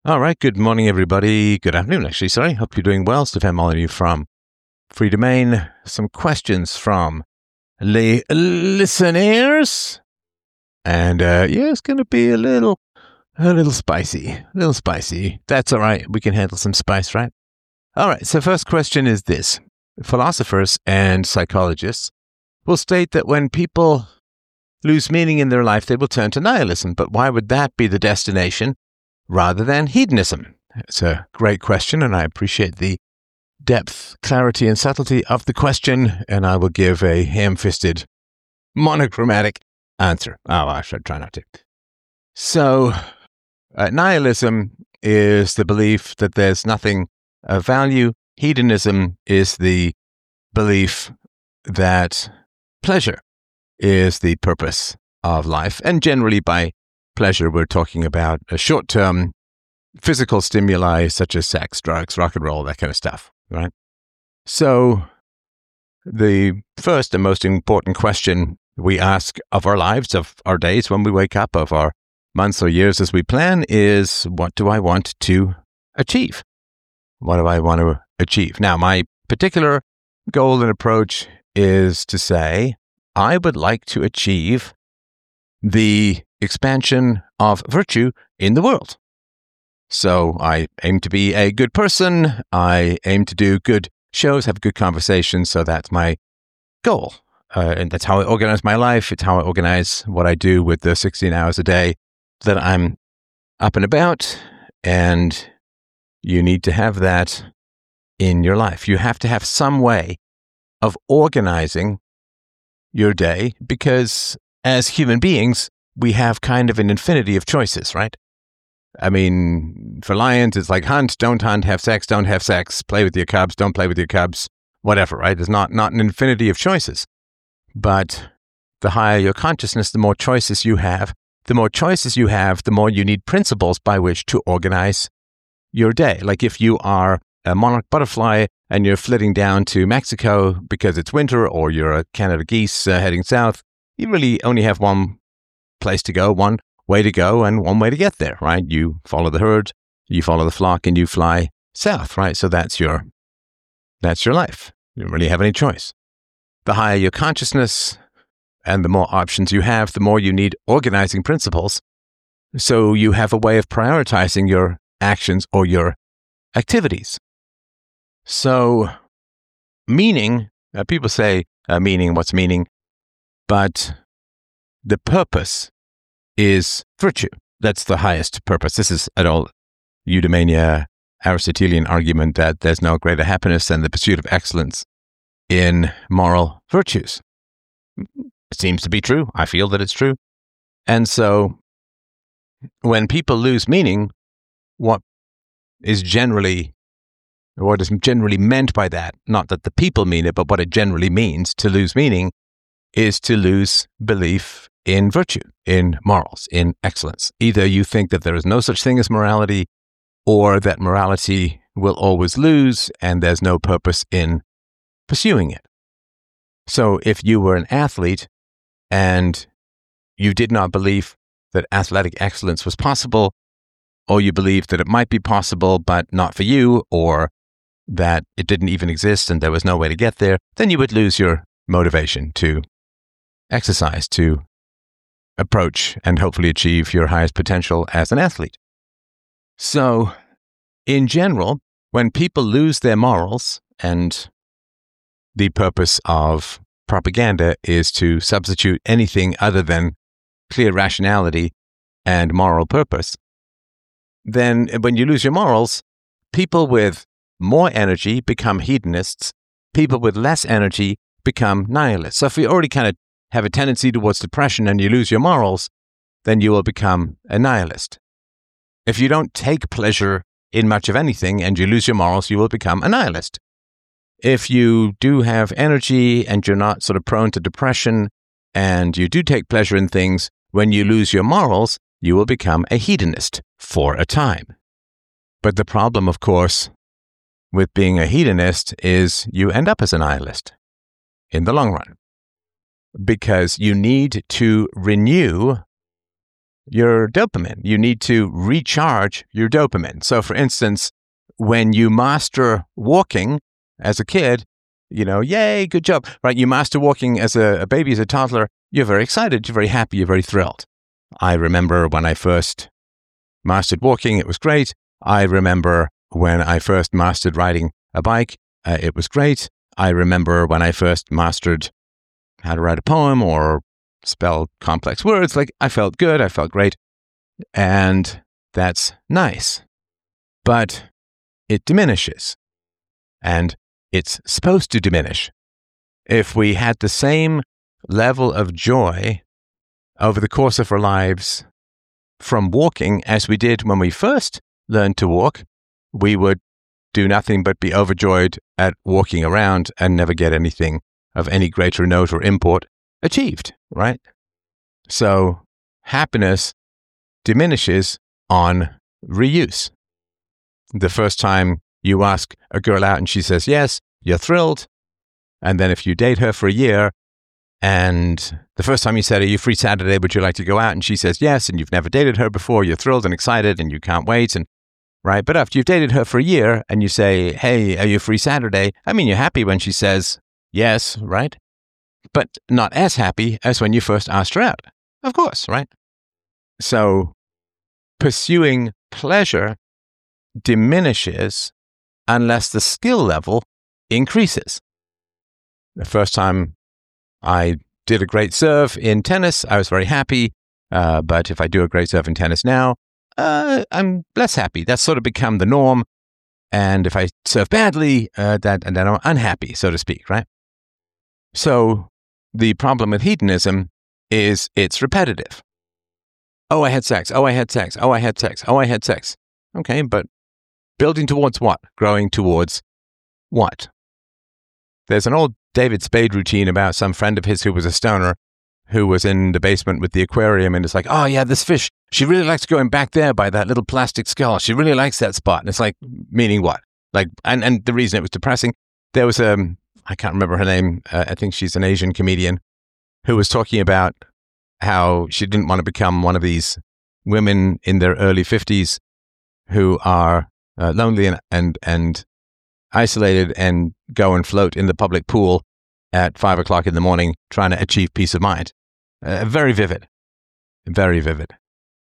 All right. Good morning, everybody. Good afternoon, actually. Sorry. Hope you're doing well. Stefan Molyneux from Free Domain. Some questions from les listeners. And it's going to be a little spicy. A little spicy. That's all right. We can handle some spice, right? All right. So first question is this. Philosophers and psychologists will state that when people lose meaning in their life, they will turn to nihilism. But why would that be the destination rather than hedonism? It's a great question, and I appreciate the depth, clarity, and subtlety of the question, and I will give a ham-fisted, monochromatic answer. Oh, I should try not to. So, nihilism is the belief that there's nothing of value. Hedonism is the belief that pleasure is the purpose of life, and generally by pleasure, we're talking about a short-term physical stimuli such as sex, drugs, rock and roll, that kind of stuff, right? So the first and most important question we ask of our lives, of our days when we wake up, of our months or years as we plan is, what do I want to achieve? What do I want to achieve? Now, my particular goal and approach is to say, I would like to achieve the expansion of virtue in the world. So I aim to be a good person. I aim to do good shows, have good conversations. So that's my goal. And that's how I organize my life. It's how I organize what I do with the 16 hours a day that I'm up and about. And you need to have that in your life. You have to have some way of organizing your day because as human beings, we have kind of an infinity of choices, right? I mean, for lions, it's like hunt, don't hunt, have sex, don't have sex, play with your cubs, don't play with your cubs, whatever, right? There's not an infinity of choices. But the higher your consciousness, the more choices you have. The more choices you have, the more you need principles by which to organize your day. Like if you are a monarch butterfly and you're flitting down to Mexico because it's winter, or you're a Canada geese heading south, you really only have one place to go, one way to go, and one way to get there, right? You follow the herd, you follow the flock, and you fly south, right? So that's your life. You don't really have any choice. The higher your consciousness and the more options you have, the more you need organizing principles. So you have a way of prioritizing your actions or your activities. So meaning, people say meaning, what's meaning? But the purpose is virtue. That's the highest purpose. This is an old eudaimonia Aristotelian argument that there's no greater happiness than the pursuit of excellence in moral virtues. It seems to be true. I feel that it's true. And so when people lose meaning, what is generally meant by that, not that the people mean it, but what it generally means to lose meaning is to lose belief in virtue, in morals, in excellence. Either you think that there is no such thing as morality, or that morality will always lose and there's no purpose in pursuing it. So if you were an athlete and you did not believe that athletic excellence was possible, or you believed that it might be possible but not for you, or that it didn't even exist and there was no way to get there, then you would lose your motivation to exercise, to approach and hopefully achieve your highest potential as an athlete. So, in general, when people lose their morals, and the purpose of propaganda is to substitute anything other than clear rationality and moral purpose, then when you lose your morals, people with more energy become hedonists, people with less energy become nihilists. So if you already kind of have a tendency towards depression and you lose your morals, then you will become a nihilist. If you don't take pleasure in much of anything and you lose your morals, you will become a nihilist. If you do have energy and you're not sort of prone to depression and you do take pleasure in things, when you lose your morals, you will become a hedonist for a time. But the problem, of course, with being a hedonist is you end up as a nihilist in the long run, because you need to renew your dopamine. You need to recharge your dopamine. So, for instance, when you master walking as a kid, yay, good job, right? You master walking as a baby, as a toddler, you're very excited, you're very happy, you're very thrilled. I remember when I first mastered walking, it was great. I remember when I first mastered riding a bike, it was great. I remember when I first mastered how to write a poem or spell complex words. Like, I felt good, I felt great, and that's nice. But it diminishes, and it's supposed to diminish. If we had the same level of joy over the course of our lives from walking as we did when we first learned to walk, we would do nothing but be overjoyed at walking around and never get anything of any greater note or import achieved, right? So happiness diminishes on reuse. The first time you ask a girl out and she says yes, you're thrilled. And then if you date her for a year, and the first time you said, are you free Saturday, would you like to go out? And she says yes, and you've never dated her before, you're thrilled and excited and you can't wait. And right. But after you've dated her for a year and you say, hey, are you free Saturday? I mean, you're happy when she says yes, right? But not as happy as when you first asked her out. Of course, right? So pursuing pleasure diminishes unless the skill level increases. The first time I did a great serve in tennis, I was very happy. But if I do a great serve in tennis now, I'm less happy. That's sort of become the norm. And if I serve badly, then I'm unhappy, so to speak, right? So the problem with hedonism is it's repetitive. Oh, I had sex. Oh, I had sex. Oh, I had sex. Oh, I had sex. Okay, but building towards what? Growing towards what? There's an old David Spade routine about some friend of his who was a stoner, who was in the basement with the aquarium, and it's like, oh yeah, this fish, she really likes going back there by that little plastic skull. She really likes that spot. And it's like, meaning what? Like, and the reason it was depressing, there was I can't remember her name. I think she's an Asian comedian who was talking about how she didn't want to become one of these women in their early 50s who are lonely and isolated and go and float in the public pool at 5 o'clock in the morning trying to achieve peace of mind. Very vivid. Very vivid.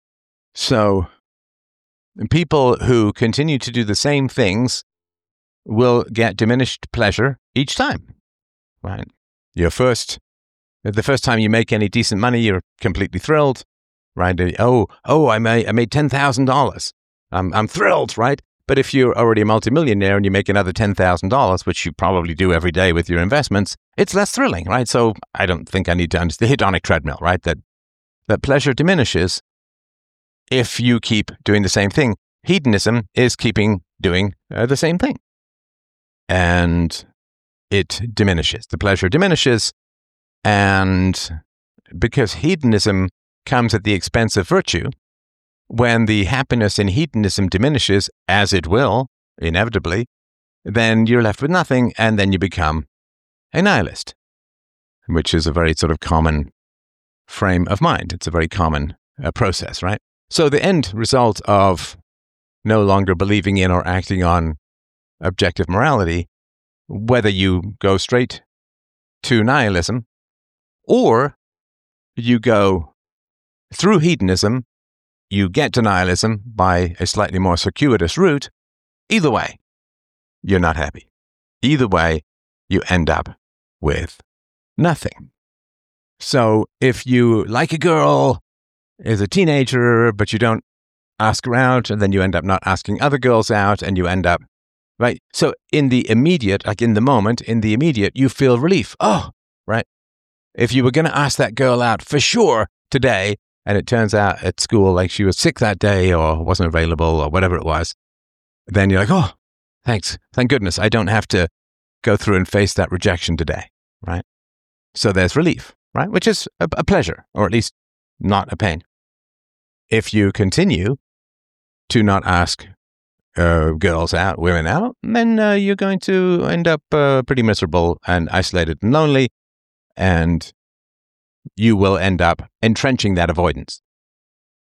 So people who continue to do the same things will get diminished pleasure each time, right? The first time you make any decent money, you're completely thrilled, right? I made $10,000. I'm thrilled, right? But if you're already a multimillionaire and you make another $10,000, which you probably do every day with your investments, it's less thrilling, right? So I don't think I need to understand the hedonic treadmill, right? That pleasure diminishes if you keep doing the same thing. Hedonism is keeping doing the same thing. And it diminishes. The pleasure diminishes. And because hedonism comes at the expense of virtue, when the happiness in hedonism diminishes, as it will, inevitably, then you're left with nothing, and then you become a nihilist, which is a very sort of common frame of mind. It's a very common process, right? So the end result of no longer believing in or acting on objective morality, whether you go straight to nihilism or you go through hedonism, you get to nihilism by a slightly more circuitous route, either way, you're not happy. Either way, you end up with nothing. So if you like a girl as a teenager, but you don't ask her out, and then you end up not asking other girls out, and you end up, right? So in the immediate, like in the moment, in the immediate, you feel relief. Oh, right? If you were going to ask that girl out for sure today, and it turns out at school, like she was sick that day or wasn't available or whatever it was, then you're like, oh, thanks. Thank goodness I don't have to go through and face that rejection today, right? So there's relief, right? Which is a pleasure, or at least not a pain. If you continue to not ask girls out, women out, then you're going to end up pretty miserable and isolated and lonely, and you will end up entrenching that avoidance.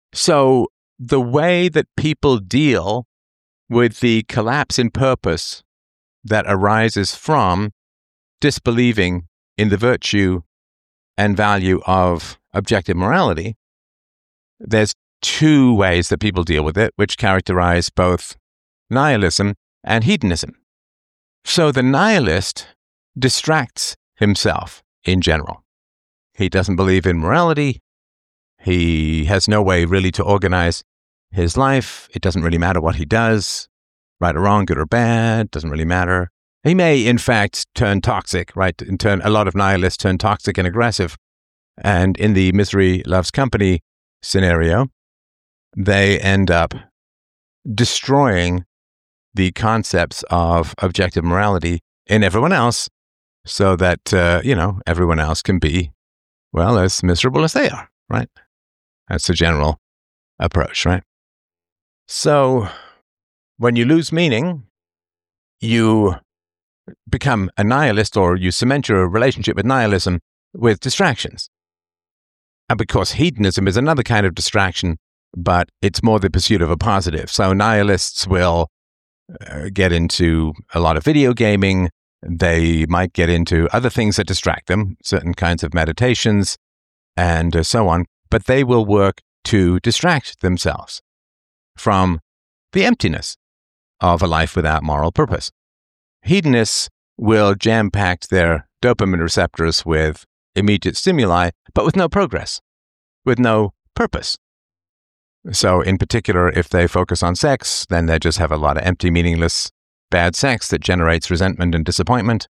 So the way that people deal with the collapse in purpose that arises from disbelieving in the virtue and value of objective morality, there's two ways that people deal with it, which characterize both nihilism and hedonism. So the nihilist distracts himself in general. He doesn't believe in morality. He has no way really to organize his life. It doesn't really matter what he does, right or wrong, good or bad, doesn't really matter. He may, in fact, turn toxic, right? A lot of nihilists turn toxic and aggressive. And in the misery loves company scenario, they end up destroying the concepts of objective morality in everyone else so that, everyone else can be, well, as miserable as they are, right? That's the general approach, right? So when you lose meaning, you become a nihilist, or you cement your relationship with nihilism with distractions. And because hedonism is another kind of distraction, but it's more the pursuit of a positive. So nihilists will get into a lot of video gaming. They might get into other things that distract them, certain kinds of meditations and so on. But they will work to distract themselves from the emptiness of a life without moral purpose. Hedonists will jam-pack their dopamine receptors with immediate stimuli, but with no progress, with no purpose. So in particular, if they focus on sex, then they just have a lot of empty, meaningless, bad sex that generates resentment and disappointment.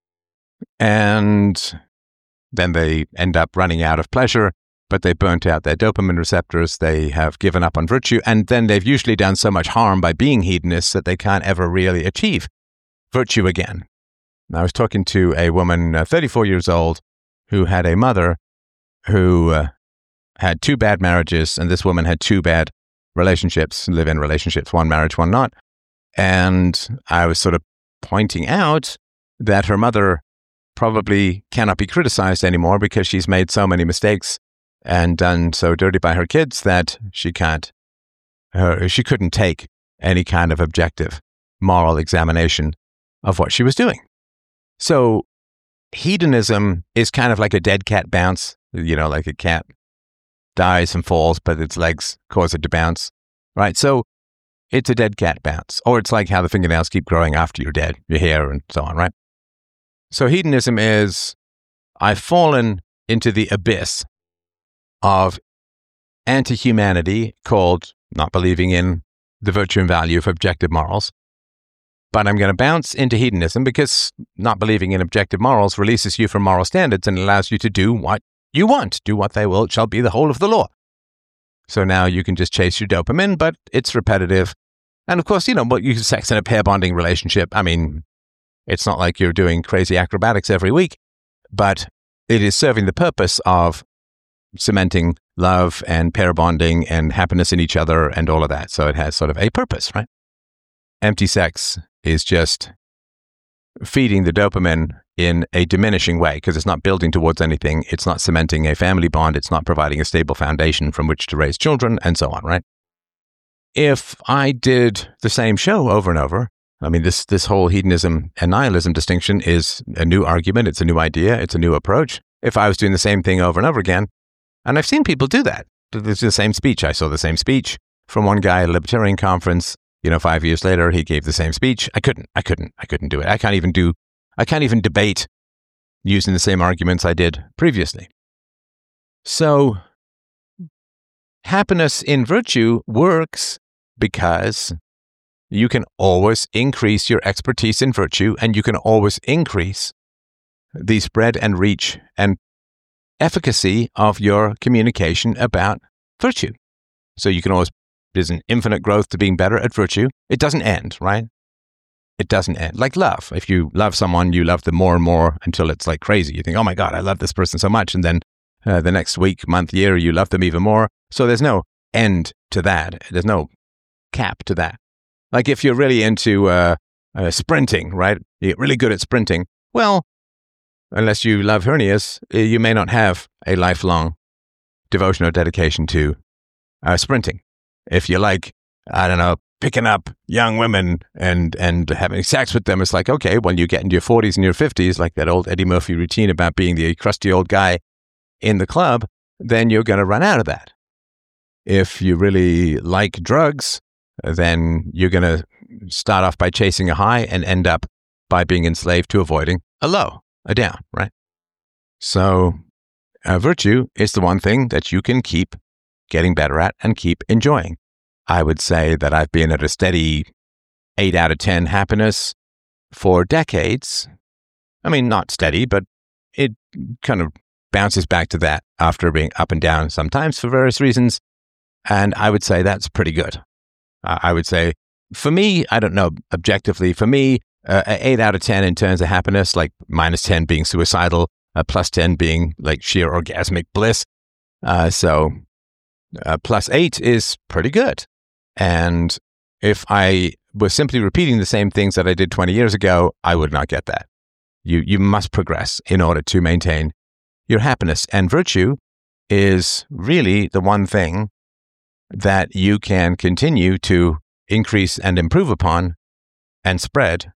And then they end up running out of pleasure, but they burnt out their dopamine receptors, they have given up on virtue, and then they've usually done so much harm by being hedonists that they can't ever really achieve virtue again. I was talking to a woman, 34 years old, who had a mother who had two bad marriages, and this woman had two bad relationships, live-in relationships, one marriage, one not. And I was sort of pointing out that her mother probably cannot be criticized anymore because she's made so many mistakes and done so dirty by her kids that she couldn't take any kind of objective moral examination of what she was doing. So hedonism is kind of like a dead cat bounce, like a cat dies and falls, but its legs cause it to bounce, right? So it's a dead cat bounce, or it's like how the fingernails keep growing after you're dead, your hair and so on, right? So hedonism is, I've fallen into the abyss of anti-humanity called not believing in the virtue and value of objective morals. But I'm going to bounce into hedonism because not believing in objective morals releases you from moral standards and allows you to do what you want. Do what they will, it shall be the whole of the law. So now you can just chase your dopamine, but it's repetitive. And of course, you use sex in a pair bonding relationship. I mean, it's not like you're doing crazy acrobatics every week, but it is serving the purpose of cementing love and pair bonding and happiness in each other and all of that. So it has sort of a purpose, right? Empty sex is just feeding the dopamine in a diminishing way because it's not building towards anything. It's not cementing a family bond. It's not providing a stable foundation from which to raise children and so on, right? If I did the same show over and over, I mean, this whole hedonism and nihilism distinction is a new argument. It's a new idea. It's a new approach. If I was doing the same thing over and over again, and I've seen people do that. It's the same speech. I saw the same speech from one guy at a libertarian conference. 5 years later, he gave the same speech. I couldn't do it. I can't even debate using the same arguments I did previously. So happiness in virtue works because you can always increase your expertise in virtue, and you can always increase the spread and reach and efficacy of your communication about virtue. So you can always, there's an infinite growth to being better at virtue. It doesn't end, right? It doesn't end. Like love. If you love someone, you love them more and more until it's like crazy. You think, oh my God, I love this person so much. And then the next week, month, year, you love them even more. So there's no end to that. There's no cap to that. Like if you're really into sprinting, right? You're really good at sprinting. Well, unless you love hernias, you may not have a lifelong devotion or dedication to sprinting. If you like, I don't know, picking up young women and having sex with them, it's like, okay, when you get into your 40s and your 50s, like that old Eddie Murphy routine about being the crusty old guy in the club, then you're going to run out of that. If you really like drugs, then you're going to start off by chasing a high and end up by being enslaved to avoiding a low, a down, right? So virtue is the one thing that you can keep getting better at and keep enjoying. I would say that I've been at a steady 8 out of 10 happiness for decades. I mean, not steady, but it kind of bounces back to that after being up and down sometimes for various reasons. And I would say that's pretty good. I would say, for me, I don't know, objectively, for me, 8 out of 10 in terms of happiness, like minus 10 being suicidal, plus 10 being like sheer orgasmic bliss. So plus 8 is pretty good. And if I was simply repeating the same things that I did 20 years ago, I would not get that. You must progress in order to maintain your happiness. And virtue is really the one thing that you can continue to increase and improve upon and spread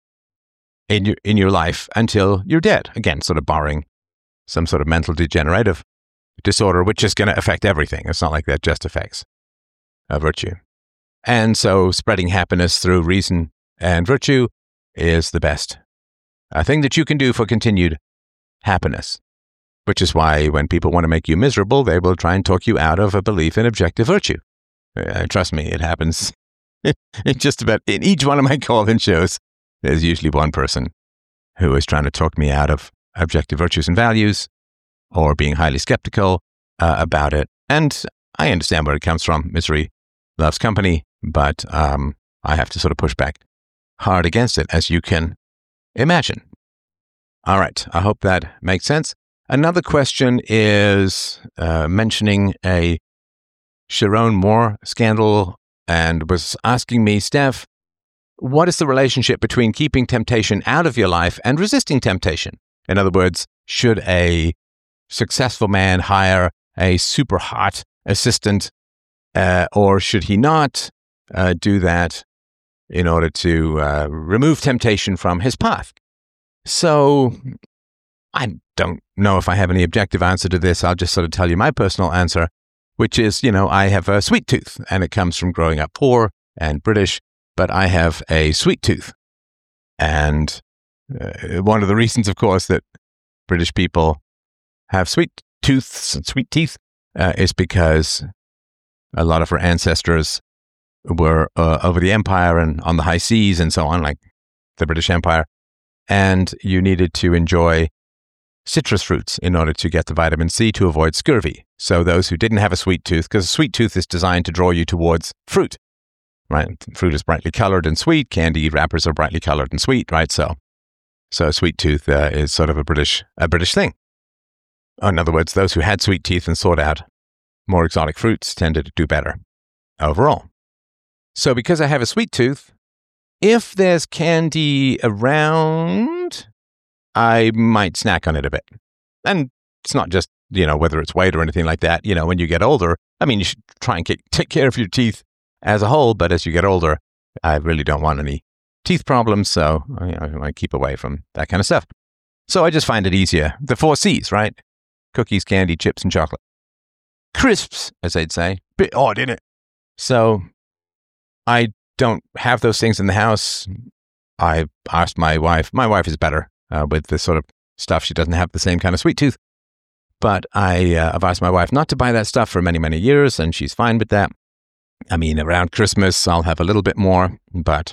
in your life until you're dead. Again, sort of barring some sort of mental degenerative disorder, which is going to affect everything. It's not like that just affects virtue. And so spreading happiness through reason and virtue is the best thing that you can do for continued happiness, which is why when people want to make you miserable, they will try and talk you out of a belief in objective virtue. Trust me, it happens just about in each one of my call-in shows. There's usually one person who is trying to talk me out of objective virtues and values or being highly skeptical about it. And I understand where it comes from. Misery loves company, but I have to sort of push back hard against it, as you can imagine. All right, I hope that makes sense. Another question is mentioning a Sharon Moore scandal and was asking me, Steph, what is the relationship between keeping temptation out of your life and resisting temptation? In other words, should a successful man hire a super hot assistant or should he not do that in order to remove temptation from his path? So I don't know if I have any objective answer to this. I'll just sort of tell you my personal answer, which is, I have a sweet tooth, and it comes from growing up poor and British, but I have a sweet tooth. And one of the reasons, of course, that British people have sweet tooths and sweet teeth is because a lot of our ancestors were over the empire and on the high seas and so on, like the British Empire. And you needed to enjoy citrus fruits in order to get the vitamin C to avoid scurvy. So those who didn't have a sweet tooth, because a sweet tooth is designed to draw you towards fruit, right? Fruit is brightly colored and sweet. Candy wrappers are brightly colored and sweet, right? So a sweet tooth is sort of a British thing. In other words, those who had sweet teeth and sought out more exotic fruits tended to do better overall. So because I have a sweet tooth, if there's candy around, I might snack on it a bit. And it's not just, whether it's weight or anything like that. When you get older, you should try and take care of your teeth as a whole. But as you get older, I really don't want any teeth problems. So, I might keep away from that kind of stuff. So I just find it easier. The 4 C's, right? Cookies, candy, chips, and chocolate. Crisps, as they'd say. Bit odd, isn't it? So I don't have those things in the house. I asked my wife. My wife is better with this sort of stuff. She doesn't have the same kind of sweet tooth. But I've asked my wife not to buy that stuff for many, many years, and she's fine with that. Around Christmas, I'll have a little bit more. But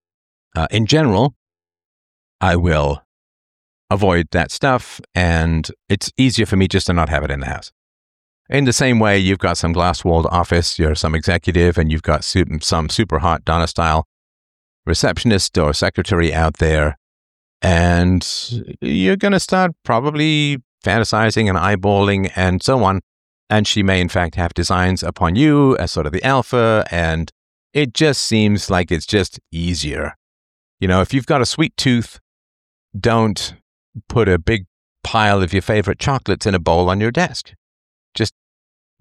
in general, I will avoid that stuff, and it's easier for me just to not have it in the house. In the same way, you've got some glass-walled office, you're some executive, and you've got some super hot Donna-style receptionist or secretary out there, and you're going to start probably fantasizing and eyeballing and so on, and she may in fact have designs upon you as sort of the alpha, and it just seems like it's just easier. If you've got a sweet tooth, don't put a big pile of your favorite chocolates in a bowl on your desk. Just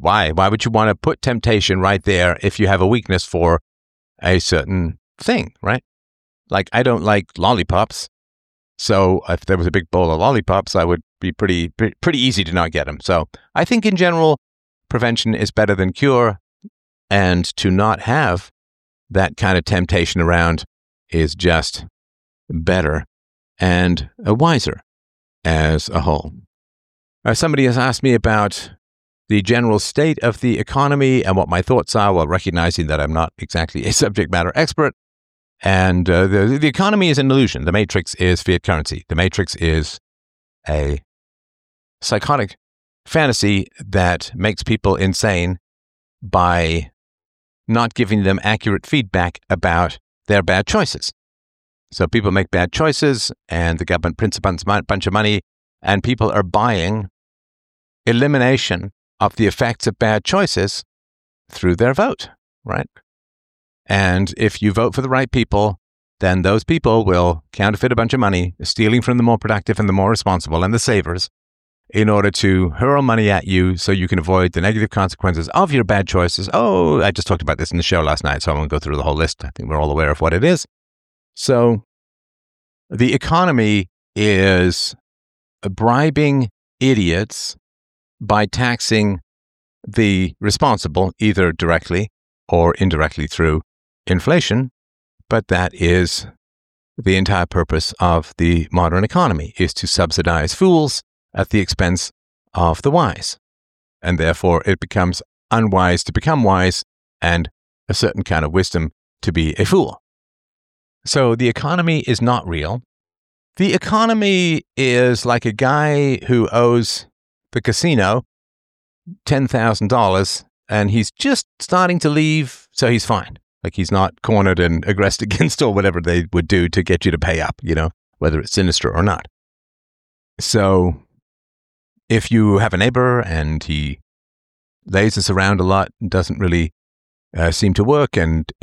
Why? Why would you want to put temptation right there if you have a weakness for a certain thing, right? Like, I don't like lollipops. So if there was a big bowl of lollipops, I would be pretty easy to not get them. So I think in general, prevention is better than cure. And to not have that kind of temptation around is just better and wiser as a whole. Somebody has asked me about the general state of the economy and what my thoughts are, while recognizing that I'm not exactly a subject matter expert. And the economy is an illusion. The matrix is fiat currency. The matrix is a psychotic fantasy that makes people insane by not giving them accurate feedback about their bad choices. So people make bad choices, and the government prints a bunch of money, and people are buying elimination of the effects of bad choices through their vote, right? And if you vote for the right people, then those people will counterfeit a bunch of money, stealing from the more productive and the more responsible and the savers, in order to hurl money at you so you can avoid the negative consequences of your bad choices. Oh, I just talked about this in the show last night, so I won't go through the whole list. I think we're all aware of what it is. So the economy is bribing idiots by taxing the responsible, either directly or indirectly through inflation. But that is the entire purpose of the modern economy, is to subsidize fools at the expense of the wise. And therefore, it becomes unwise to become wise, and a certain kind of wisdom to be a fool. So the economy is not real. The economy is like a guy who owes the casino $10,000, and he's just starting to leave, so he's fine. Like, he's not cornered and aggressed against, or whatever they would do to get you to pay up, whether it's sinister or not. So if you have a neighbor and he lays us around a lot and doesn't really seem to work and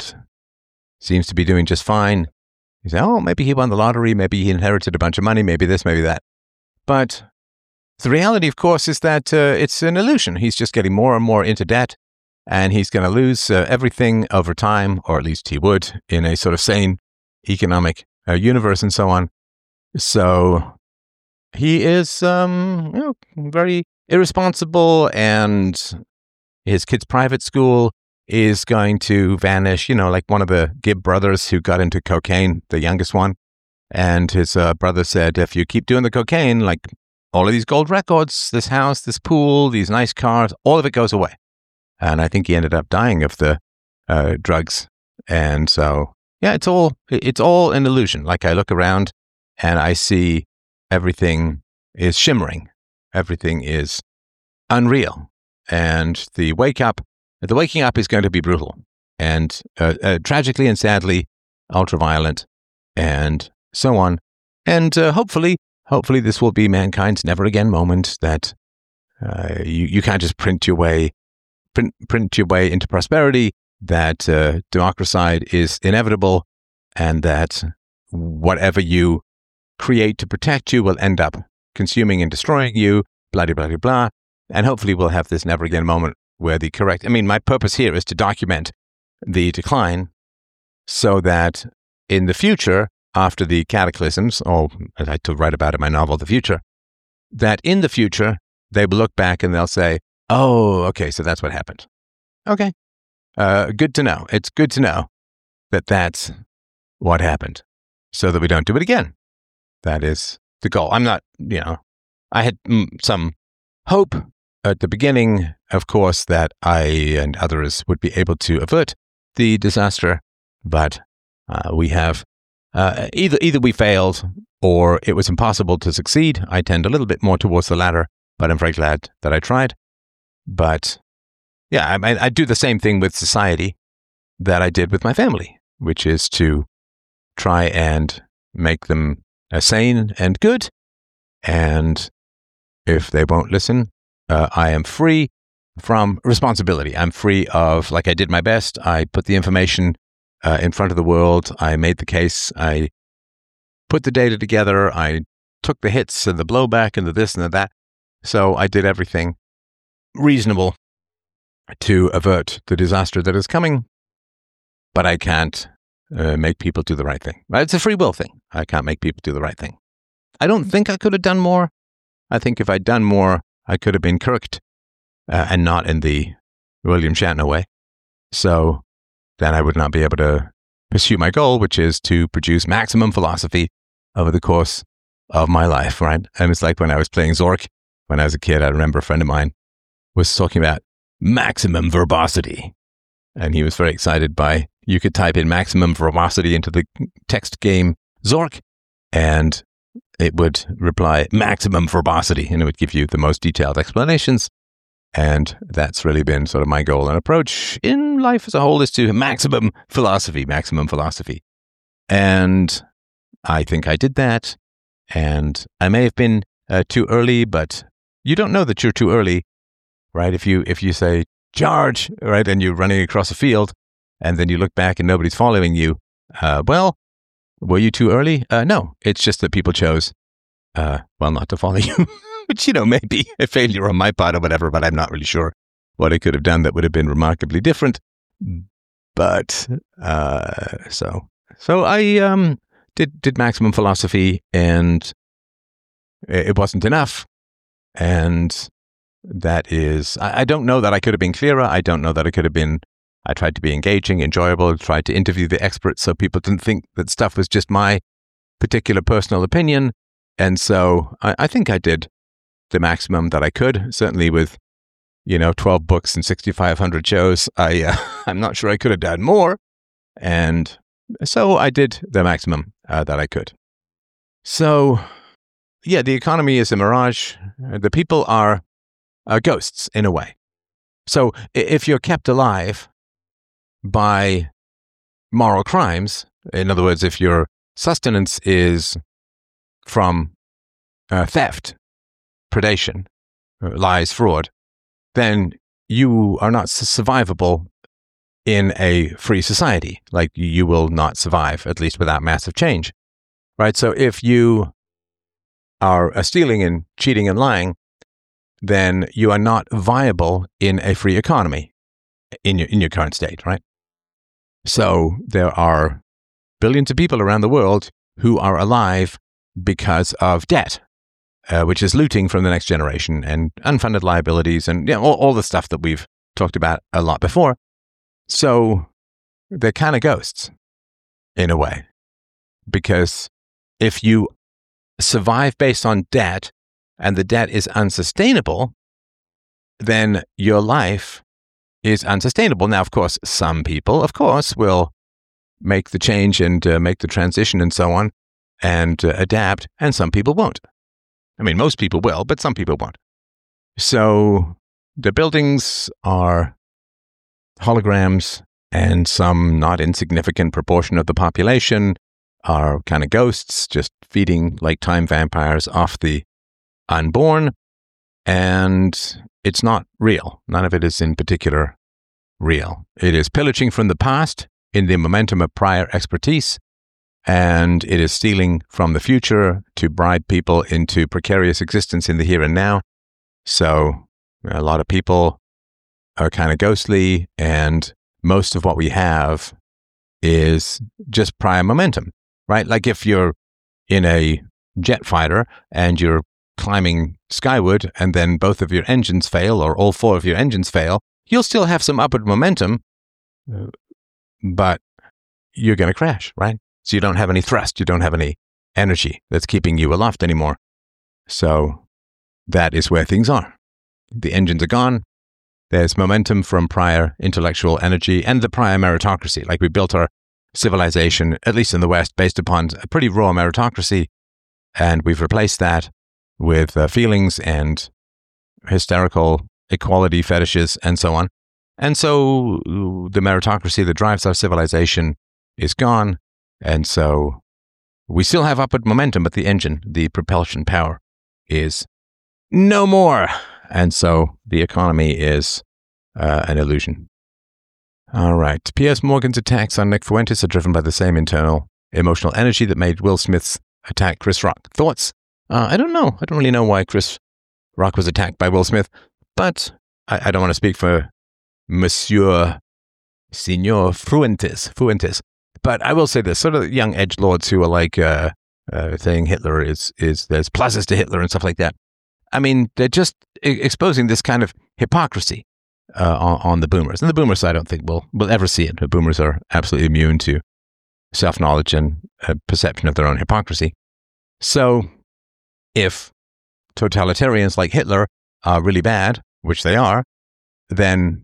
seems to be doing just fine, you say, oh, maybe he won the lottery, maybe he inherited a bunch of money, maybe this, maybe that. But the reality, of course, is that it's an illusion. He's just getting more and more into debt, and he's going to lose everything over time, or at least he would in a sort of sane economic universe and so on. So he is very irresponsible, and his kid's private school is going to vanish, like one of the Gibb brothers who got into cocaine, the youngest one. And his brother said, if you keep doing the cocaine, like all of these gold records, this house, this pool, these nice cars, all of it goes away. And I think he ended up dying of the drugs. And so, yeah, it's all an illusion. Like, I look around and I see everything is shimmering. Everything is unreal. And the waking up is going to be brutal and tragically and sadly ultra-violent and so on. And hopefully this will be mankind's never again moment, that you can't just print your way into prosperity, that democracide is inevitable, and that whatever you create to protect you will end up consuming and destroying you, blah, blah, blah, blah. And hopefully we'll have this never again moment where my purpose here is to document the decline so that in the future, after the cataclysms, or as I write about in my novel, The Future, that in the future, they will look back and they'll say, oh, okay, so that's what happened. Okay. Good to know. It's good to know that that's what happened, so that we don't do it again. That is the goal. I'm not, I had some hope at the beginning, of course, that I and others would be able to avert the disaster, but we have either we failed or it was impossible to succeed. I tend a little bit more towards the latter, but I'm very glad that I tried. But yeah, I do the same thing with society that I did with my family, which is to try and make them sane and good. And if they won't listen, I am free from responsibility. I'm free of, like, I did my best. I put the information in front of the world. I made the case. I put the data together. I took the hits and the blowback and the this and the that. So I did everything reasonable to avert the disaster that is coming, but I can't make people do the right thing. It's a free will thing. I can't make people do the right thing. I don't think I could have done more. I think if I'd done more, I could have been kirked and not in the William Shatner way. So then I would not be able to pursue my goal, which is to produce maximum philosophy over the course of my life, right? And it's like when I was playing Zork, when I was a kid, I remember a friend of mine was talking about maximum verbosity. And he was very excited by, you could type in maximum verbosity into the text game Zork, and it would reply maximum verbosity, and it would give you the most detailed explanations. And that's really been sort of my goal and approach in life as a whole, is to maximum philosophy. And I think I did that. And I may have been too early, but you don't know that you're too early, right? If you say, charge, right, and you're running across a field, and then you look back and nobody's following you, well, were you too early? No, it's just that people chose, not to follow you. Which, may be a failure on my part or whatever, but I'm not really sure what I could have done that would have been remarkably different. But, so I did maximum philosophy, and it wasn't enough. And that is, I don't know that I could have been clearer. I don't know that I could have been, I tried to be engaging, enjoyable, tried to interview the experts so people didn't think that stuff was just my particular personal opinion. And so I think I did the maximum that I could, certainly with, 12 books and 6,500 shows. I'm not sure I could have done more. And so I did the maximum that I could. So, yeah, the economy is a mirage. The people are ghosts in a way. So if you're kept alive by moral crimes, in other words, if your sustenance is from theft, predation, lies, fraud, then you are not survivable in a free society. Like, you will not survive, at least without massive change, right? So if you are stealing and cheating and lying, then you are not viable in a free economy in your current state, right? So there are billions of people around the world who are alive because of debt, which is looting from the next generation and unfunded liabilities and all the stuff that we've talked about a lot before. So they're kind of ghosts in a way, because if you survive based on debt and the debt is unsustainable, then your life is unsustainable. Now, of course, some people, will make the change and make the transition and so on and adapt, and some people won't. I mean, most people will, but some people won't. So the buildings are holograms, and some not insignificant proportion of the population are kind of ghosts, just feeding like time vampires off the unborn. And it's not real. None of it is in particular real. It is pillaging from the past in the momentum of prior expertise, and it is stealing from the future to bribe people into precarious existence in the here and now. So a lot of people are kind of ghostly, and most of what we have is just prior momentum, right? Like if you're in a jet fighter and you're climbing skyward and then both of your engines fail, or all four of your engines fail, you'll still have some upward momentum, but you're going to crash, right? So you don't have any thrust, you don't have any energy that's keeping you aloft anymore. So that is where things are. The engines are gone. There's momentum from prior intellectual energy and the prior meritocracy. Like, we built our civilization, at least in the West, based upon a pretty raw meritocracy, and we've replaced that with feelings and hysterical equality fetishes and so on. And so the meritocracy that drives our civilization is gone. And so we still have upward momentum, but the engine, the propulsion power, is no more. And so the economy is an illusion. All right. Piers Morgan's attacks on Nick Fuentes are driven by the same internal emotional energy that made Will Smith's attack Chris Rock. Thoughts? I don't know. I don't really know why Chris Rock was attacked by Will Smith, but I don't want to speak for Monsieur Signor Fuentes. But I will say this, sort of young edgelords who are like saying Hitler is there's pluses to Hitler and stuff like that. I mean, they're just exposing this kind of hypocrisy on the boomers. And the boomers, I don't think we'll ever see it. The boomers are absolutely immune to self-knowledge and perception of their own hypocrisy. So if totalitarians like Hitler are really bad, which they are, then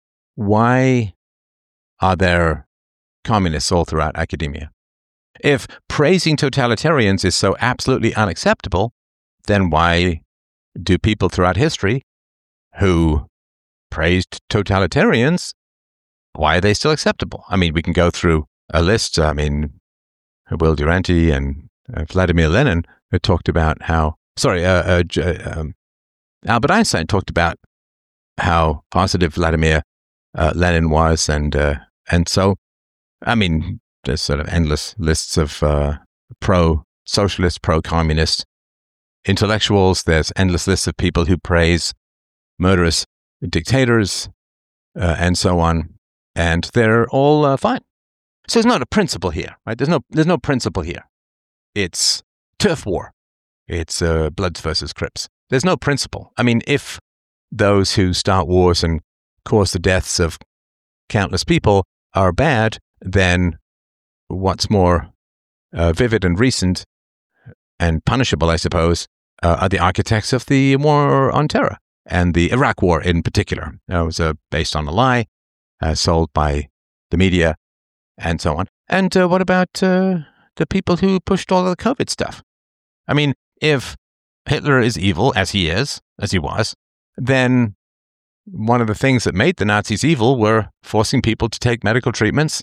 why are there communists all throughout academia? If praising totalitarians is so absolutely unacceptable, then why do people throughout history who praised totalitarians, why are they still acceptable? I mean, we can go through a list. I mean, Will Durante and Vladimir Lenin talked about how, Albert Einstein talked about how positive Vladimir Lenin was. And so, I mean, there's sort of endless lists of pro-socialist, pro-communist intellectuals. There's endless lists of people who praise murderous dictators and so on. And they're all fine. So there's not a principle here, right? There's no principle here. It's turf war. It's Bloods versus Crips. There's no principle. I mean, if those who start wars and cause the deaths of countless people are bad, then what's more vivid and recent and punishable, I suppose, are the architects of the war on terror and the Iraq war in particular. It was based on a lie sold by the media and so on. And what about the people who pushed all of the COVID stuff? I mean, if Hitler is evil, as he was, then one of the things that made the Nazis evil were forcing people to take medical treatments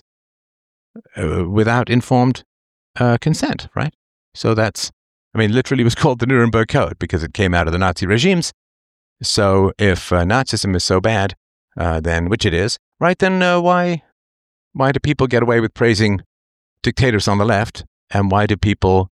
without informed consent, right? So literally was called the Nuremberg Code because it came out of the Nazi regimes. So if Nazism is so bad, then, which it is, right, then why do people get away with praising dictators on the left? And why are people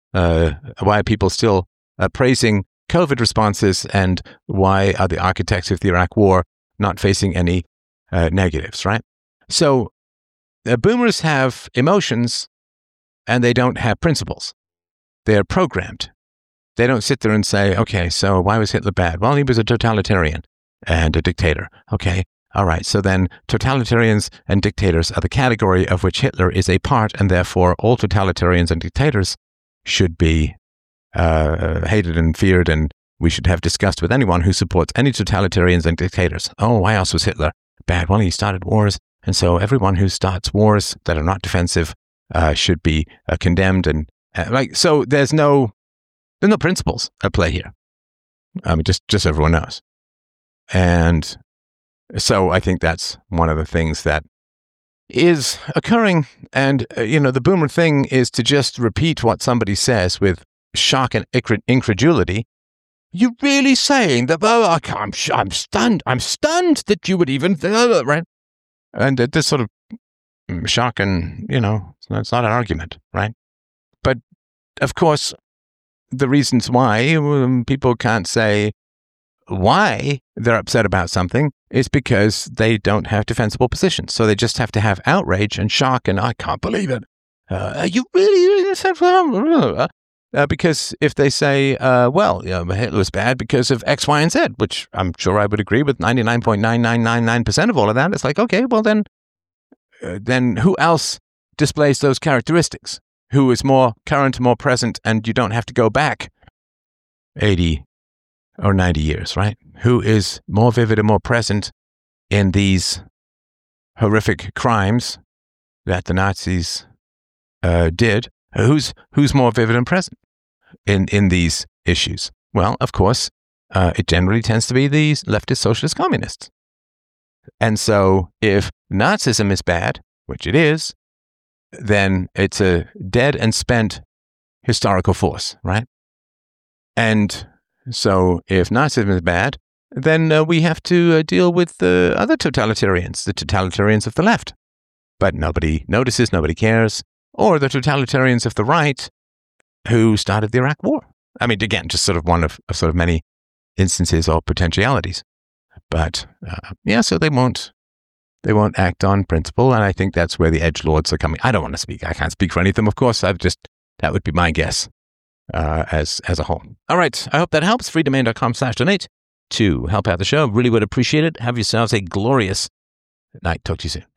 still praising COVID responses? And why are the architects of the Iraq war not facing any negatives, right? So boomers have emotions and they don't have principles. They're programmed. They don't sit there and say, okay, so why was Hitler bad? Well, he was a totalitarian and a dictator. Okay, all right. So then totalitarians and dictators are the category of which Hitler is a part, and therefore all totalitarians and dictators should be hated and feared, and we should have disgust with anyone who supports any totalitarians and dictators. Oh, why else was Hitler bad? Well, he started wars, and so everyone who starts wars that are not defensive should be condemned. And so there's no principles at play here. I mean, just everyone knows. And so I think that's one of the things that is occurring. And, the boomer thing is to just repeat what somebody says with shock and incredulity. You're really saying that? Oh, I'm stunned. I'm stunned that you would even, right? And this sort of shock and, it's not an argument, right? But of course, the reasons why people can't say why they're upset about something is because they don't have defensible positions. So they just have to have outrage and shock and I can't believe it. Are you really? Because if they say, Hitler was bad because of X, Y, and Z, which I'm sure I would agree with 99.9999% of all of that, it's like, okay, well then who else displays those characteristics? Who is more current, more present, and you don't have to go back 80 or 90 years, right? Who is more vivid and more present in these horrific crimes that the Nazis did? Who's more vivid and present in these issues? Well, of course, it generally tends to be the leftist socialist communists. And so if Nazism is bad, which it is, then it's a dead and spent historical force, right? And so if Nazism is bad, then we have to deal with the other totalitarians, the totalitarians of the left. But nobody notices, nobody cares. Or the totalitarians of the right who started the Iraq war. I mean, again, just sort of one of sort of many instances or potentialities. But so they won't act on principle, and I think that's where the edgelords are coming. I don't want to speak. I can't speak for any of them, of course. That would be my guess as a whole. All right. I hope that helps. freedomain.com/donate to help out the show. Really would appreciate it. Have yourselves a glorious night. Talk to you soon.